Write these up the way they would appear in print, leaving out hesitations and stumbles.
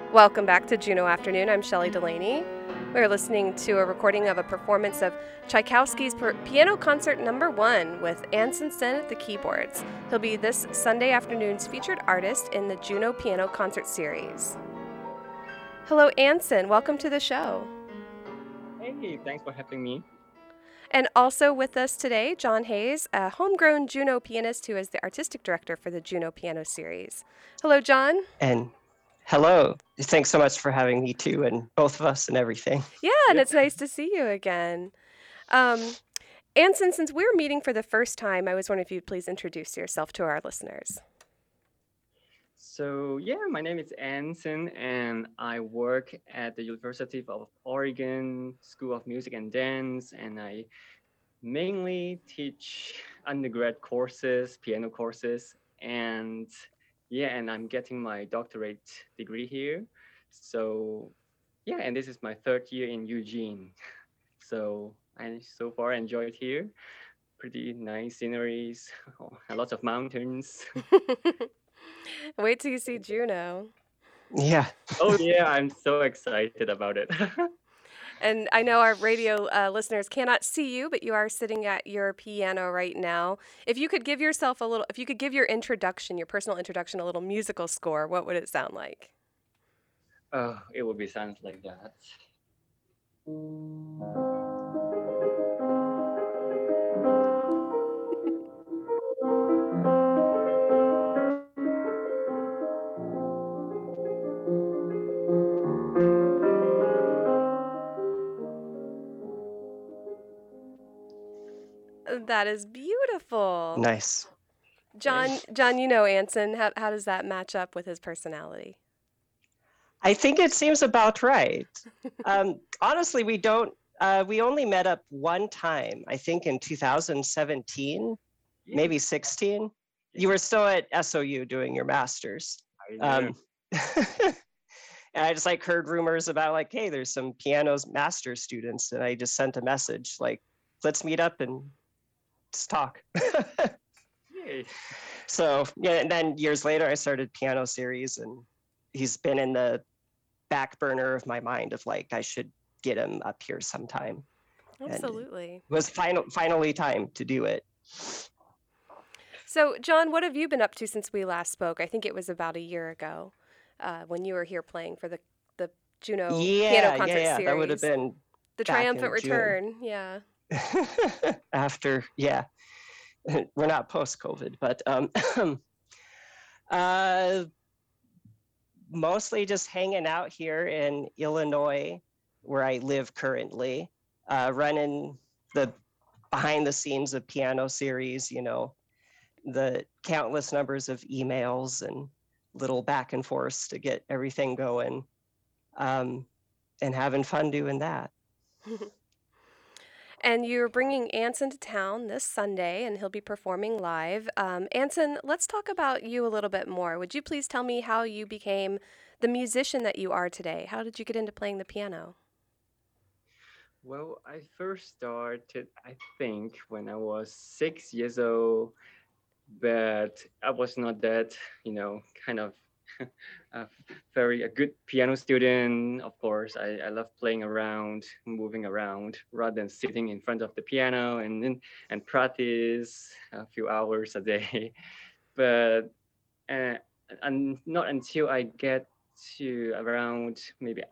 Welcome back to Juno Afternoon. I'm Shelley Delaney. We're listening to a recording of a performance of Tchaikovsky's Piano Concert No. 1 with Anson Sen at the keyboards. He'll be this Sunday afternoon's featured artist in the Juno Piano Concert Series. Hello, Anson. Welcome to the show. Hey, thanks for having me. And also with us today, John Hayes, a homegrown Juno pianist who is the artistic director for the Juno Piano Series. Hello, John. And hello. Thanks so much for having me too, and both of us and everything. Yeah, and it's nice to see you again. Anson, since we're meeting for the first time, I was wondering if you'd please introduce yourself to our listeners. So my name is Anson, and I work at the University of Oregon School of Music and Dance, and I mainly teach undergrad courses, piano courses, and I'm getting my doctorate degree here. So and this is my third year in Eugene. So I so far enjoyed here. Pretty nice sceneries, a lot of mountains. Wait till you see Juno. Yeah. Oh yeah, I'm so excited about it. And I know our radio listeners cannot see you, but you are sitting at your piano right now. If you could give yourself if you could give your introduction, your personal introduction, a little musical score, what would it sound like? It would be sounds like that. That is beautiful. Nice. John, you know Anson. How does that match up with his personality? I think it seems about right. Honestly, we only met up one time, I think in 2017, maybe 16. You were still at SOU doing your master's. And I just heard rumors about hey, there's some piano's master's students. And I just sent a message let's meet up and just talk. So and then years later I started Piano Series, and he's been in the back burner of my mind of I should get him up here sometime. Absolutely. And it was finally time to do it. So John, what have you been up to since we last spoke? I think it was about a year ago when you were here playing for the Juno Piano Concert Series. That would have been the triumphant return. Yeah. After we're not post-COVID, but mostly just hanging out here in Illinois, where I live currently, running the behind the scenes of Piano Series, the countless numbers of emails and little back and forths to get everything going, and having fun doing that. And you're bringing Anson to town this Sunday, and he'll be performing live. Anson, let's talk about you a little bit more. Would you please tell me how you became the musician that you are today? How did you get into playing the piano? Well, I first started, I think, when I was 6 years old, but I was not that, kind of a good piano student. Of course, I love playing around, moving around, rather than sitting in front of the piano and practice a few hours a day. But and not until I get to around maybe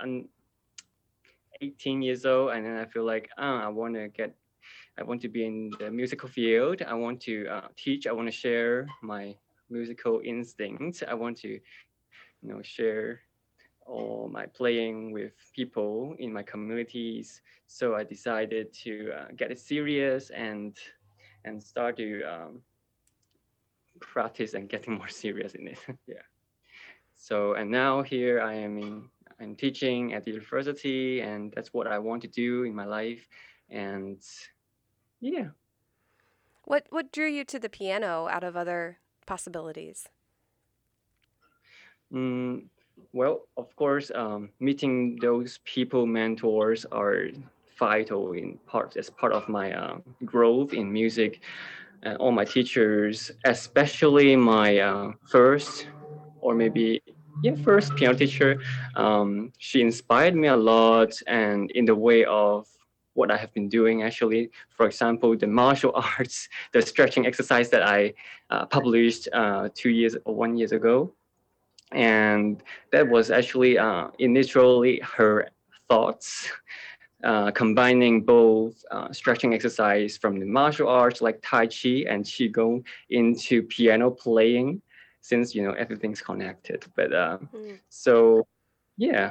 18 years old, and then I feel I want to be in the musical field. I want to teach. I want to share my musical instincts. I want to share all my playing with people in my communities. So I decided to get it serious and start to practice and getting more serious in it. So and now here I'm teaching at the university, and that's what I want to do in my life. And What drew you to the piano out of other possibilities? Well, of course, meeting those people, mentors, are vital as part of my growth in music. All my teachers, especially my first or maybe yeah, first piano teacher, she inspired me a lot, and in the way of what I have been doing actually. For example, the martial arts, the stretching exercise that I published 2 years or 1 year ago, and that was actually initially her thoughts, combining both stretching exercise from the martial arts like Tai Chi and Qigong into piano playing, since everything's connected. But Mm. so yeah,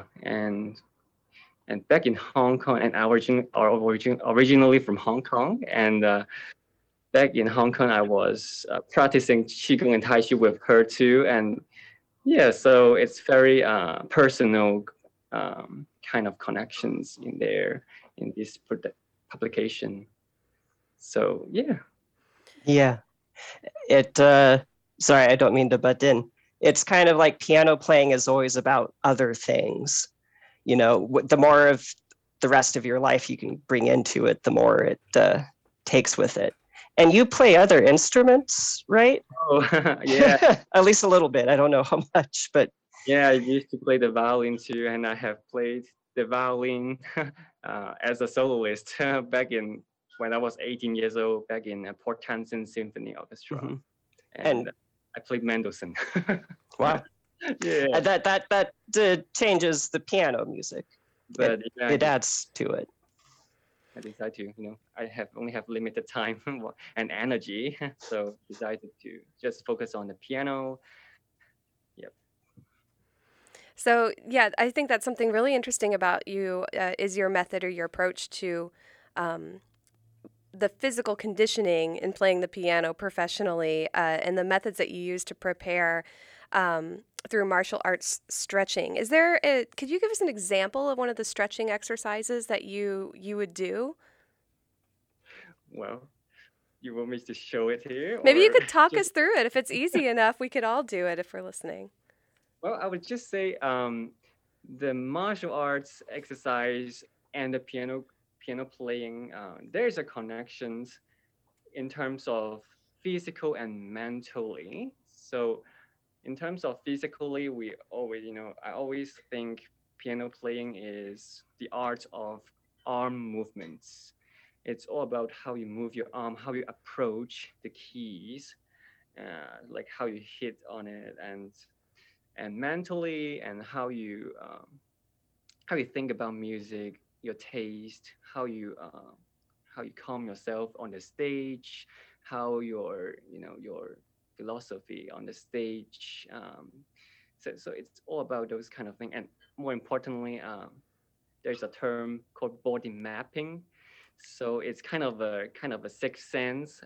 and back in Hong Kong, and originally from Hong Kong, and back in Hong Kong, I was practicing Qigong and Tai Chi with her too, and yeah, so it's very personal kind of connections in there in this publication. So yeah. Yeah. It sorry, I don't mean to butt in. It's kind of like piano playing is always about other things. The more of the rest of your life you can bring into it, the more it takes with it. And you play other instruments, right? Oh yeah. At least a little bit. I don't know how much, but Yeah, I used to play the violin too, and I have played the violin as a soloist back in when I was 18 years old, back in Port Townsend Symphony Orchestra, mhm. and I played Mendelssohn. Wow. Yeah, That changes the piano music. but It adds to it. I decided to, I only have limited time and energy, so decided to just focus on the piano. Yep. So, yeah, I think that's something really interesting about you is your method or your approach to um, the physical conditioning in playing the piano professionally and the methods that you use to prepare through martial arts stretching. Could you give us an example of one of the stretching exercises that you would do? Well, you want me to show it here, Maybe you or could talk us just? through it. If it's easy enough, we could all do it if we're listening. Well, I would just say the martial arts exercise and the piano playing. There's a connections in terms of physical and mentally. So in terms of physically, we always, I always think piano playing is the art of arm movements. It's all about how you move your arm, how you approach the keys, like how you hit on it, and mentally, and how you think about music, your taste, how you calm yourself on the stage, how your philosophy on the stage. So it's all about those kind of things, and more importantly, there's a term called body mapping. So it's kind of a sixth sense,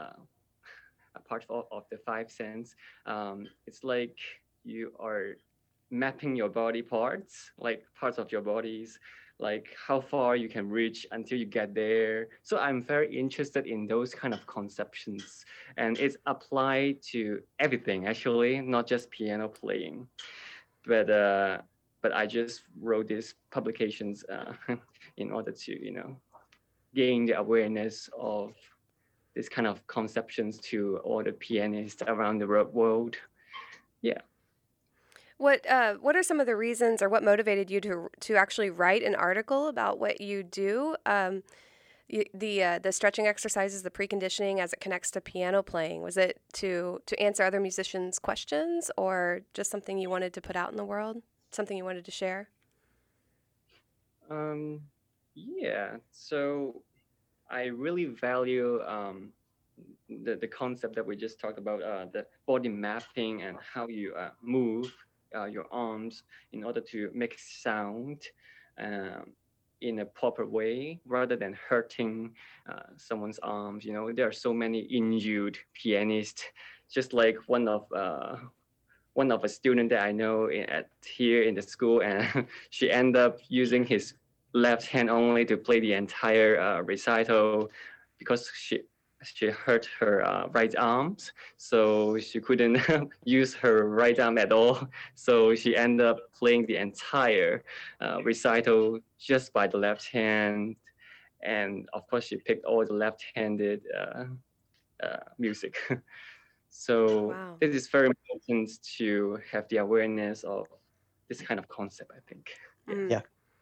apart of the five sense. It's like you are mapping your body parts, like parts of your bodies, like how far you can reach until you get there. So I'm very interested in those kind of conceptions, and it's applied to everything actually, not just piano playing. But I just wrote these publications in order to gain the awareness of this kind of conceptions to all the pianists around the world. Yeah. What are some of the reasons, or what motivated you to actually write an article about what you do? The stretching exercises, the preconditioning as it connects to piano playing. Was it to answer other musicians' questions, or just something you wanted to put out in the world? Something you wanted to share? Yeah. So I really value the concept that we just talked about, the body mapping and how you move your arms in order to make sound um, in a proper way rather than hurting someone's arms. There are so many injured pianists, just like one of a student that I know here in the school, and she ended up using his left hand only to play the entire recital because she hurt her right arms, so she couldn't use her right arm at all. So she ended up playing the entire recital just by the left hand, and of course she picked all the left-handed music. So Wow. it is very important to have the awareness of this kind of concept, I think. Yeah. Mm. Yeah.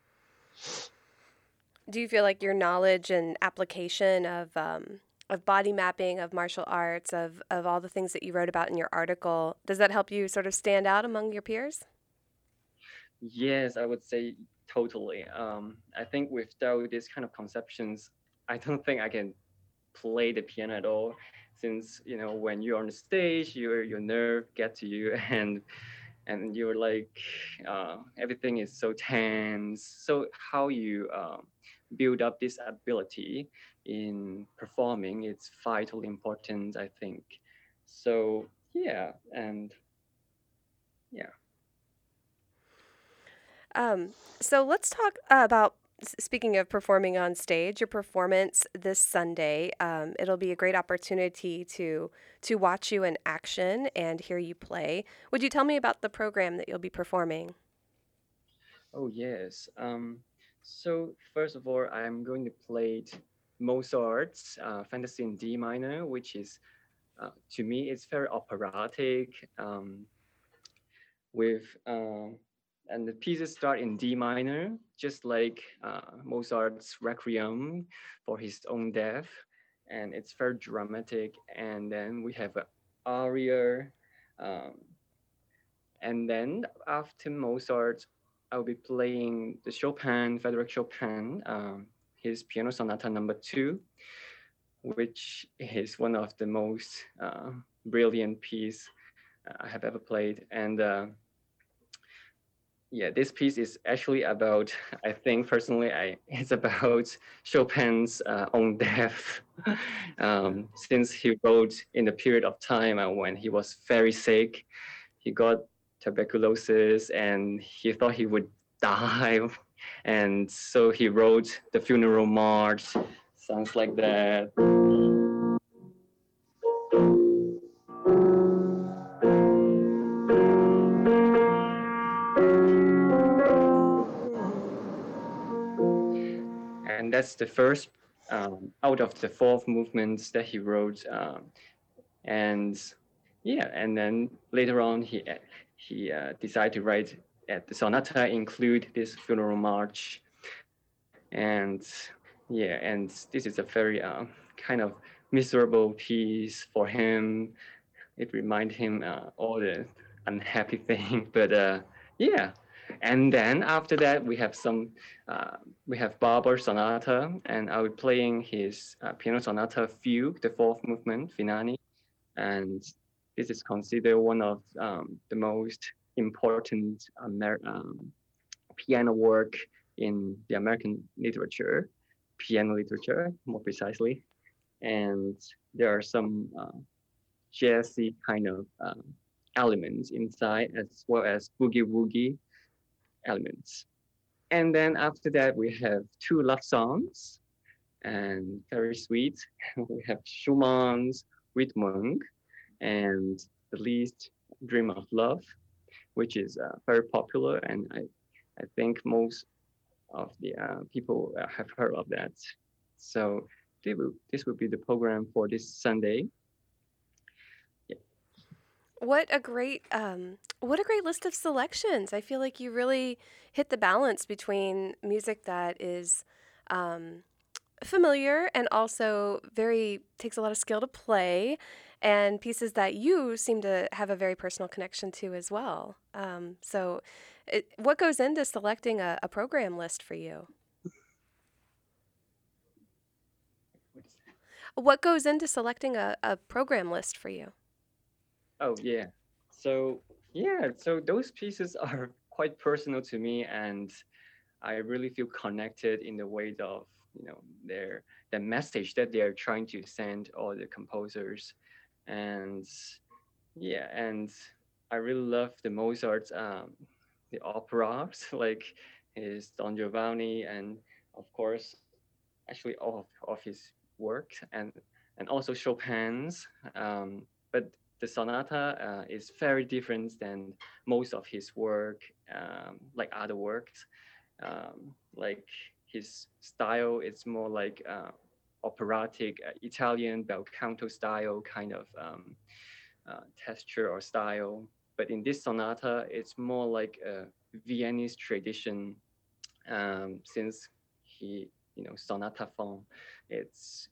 Do you feel like your knowledge and application of body mapping, of martial arts, of all the things that you wrote about in your article, does that help you sort of stand out among your peers? Yes, I would say totally. I think without this kind of conceptions, I don't think I can play the piano at all. Since when you're on the stage, your nerve get to you, and you're like everything is so tense. So how you build up this ability in performing, it's vitally important, I think. So yeah, and yeah. So let's talk about, speaking of performing on stage, your performance this Sunday. It'll be a great opportunity to watch you in action and hear you play. Would you tell me about the program that you'll be performing? Oh yes. So first of all, I'm going to play Mozart's Fantasy in D minor, which is to me it's very operatic. With and the pieces start in D minor, just like Mozart's Requiem for his own death, and it's very dramatic. And then we have an aria, um, and then after Mozart, I'll be playing the Chopin, Frédéric Chopin, his Piano Sonata Number 2, which is one of the most brilliant piece I have ever played. And yeah, this piece is actually about, I think personally, it's about Chopin's own death. Since he wrote in the period of time when he was very sick, he got tuberculosis and he thought he would die. And so he wrote the funeral march, sounds like that. And that's the first out of the 4 movements that he wrote. And yeah, and then later on he decided to write the sonata include this funeral march. And yeah, and this is a very kind of miserable piece for him. It reminds him all the unhappy thing, but yeah. And then after that, we have Barber Sonata, and I'll be playing his Piano Sonata Fugue, the 4th movement, Finale, and this is considered one of the most important piano work in the American literature, piano literature, more precisely. And there are some jazzy kind of elements inside, as well as boogie woogie elements. And then after that, we have 2 love songs, and very sweet. We have Schumann's Widmung and the Liszt Dream of Love, which is very popular, and I think most of the people have heard of that. So this will be the program for this Sunday. Yeah. What a great list of selections. I feel like you really hit the balance between music that is familiar and also very takes a lot of skill to play, and pieces that you seem to have a very personal connection to as well. What goes into selecting a program list for you? What goes into selecting a program list for you? Oh yeah. So yeah, so those pieces are quite personal to me, and I really feel connected in the way of their the message that they're trying to send all the composers. And yeah, and I really love the Mozart's the operas like his Don Giovanni, and of course actually all of his work, and also Chopin's. But the sonata is very different than most of his work, like other works. Like his style is more like operatic Italian bel canto style kind of texture or style. But in this sonata, it's more like a Viennese tradition, since sonata form, it's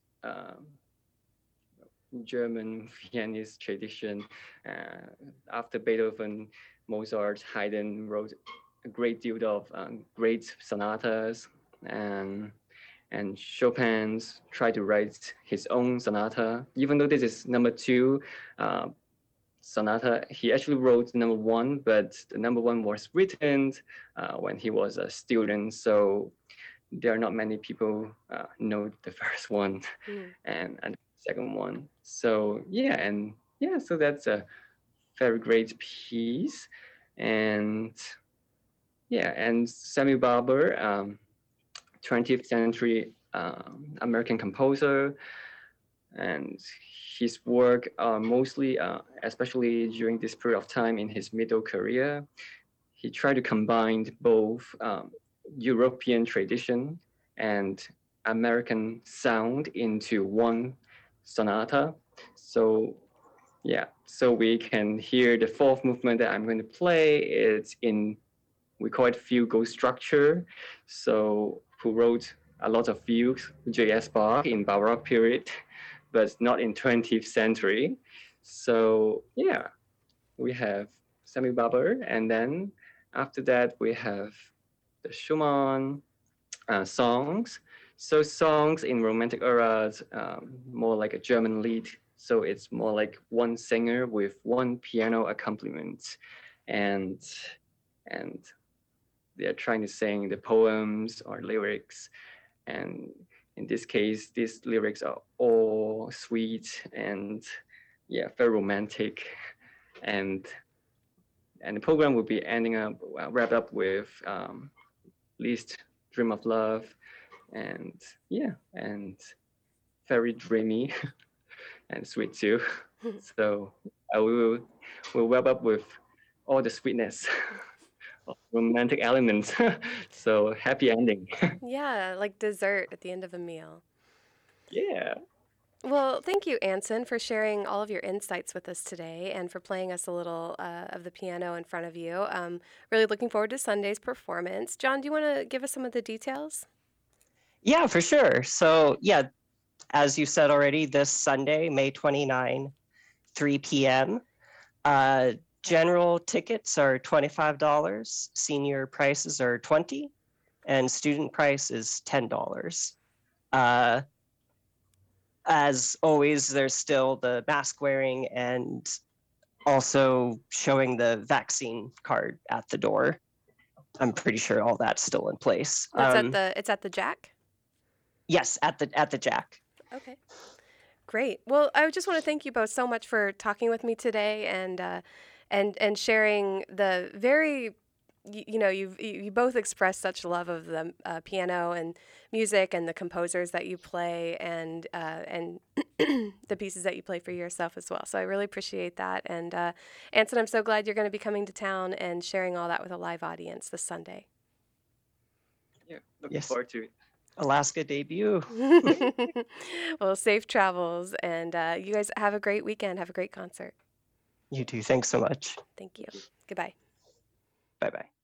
German Viennese tradition. After Beethoven, Mozart, Haydn wrote a great deal of great sonatas, and Chopin's tried to write his own sonata. Even though this is number 2 sonata, he actually wrote number 1, but the number 1 was written when he was a student. So there are not many people know the first one and the second one. So so that's a very great piece. And Samuel Barber, 20th century American composer, and his work mostly, especially during this period of time in his middle career, he tried to combine both European tradition and American sound into one sonata. So we can hear the 4th movement that I'm going to play. It's in, we call it fugal structure. So who wrote a lot of fugues, J.S. Bach in Baroque period, but not in 20th century. So we have Samuel Barber, and then after that we have the Schumann songs. So songs in Romantic eras, more like a German lied. So it's more like one singer with one piano accompaniment, and they're trying to sing the poems or lyrics. And in this case, these lyrics are all sweet and very romantic. And the program will be wrapped up with Liszt, Dream of Love, and very dreamy and sweet too. So we'll wrap up with all the sweetness of romantic elements. So happy ending. Yeah, like dessert at the end of a meal. Yeah. Well, thank you, Anson, for sharing all of your insights with us today and for playing us a little of the piano in front of you. Really looking forward to Sunday's performance. John, do you want to give us some of the details? Yeah, for sure. So, as you said already, this Sunday, May 29, 3 p.m. General tickets are $25, senior prices are $20, and student price is $10. As always, there's still the mask wearing and also showing the vaccine card at the door. I'm pretty sure all that's still in place. It's at the Jack? Yes, at the Jack. Okay. Great. Well, I just want to thank you both so much for talking with me today and sharing the very, you both expressed such love of the piano and music and the composers that you play and the pieces that you play for yourself as well. So I really appreciate that. And Anson, I'm so glad you're going to be coming to town and sharing all that with a live audience this Sunday. Yeah, looking forward to it. Alaska debut. Well, safe travels, and you guys have a great weekend. Have a great concert. You too. Thanks so much. Thank you. Goodbye. Bye-bye.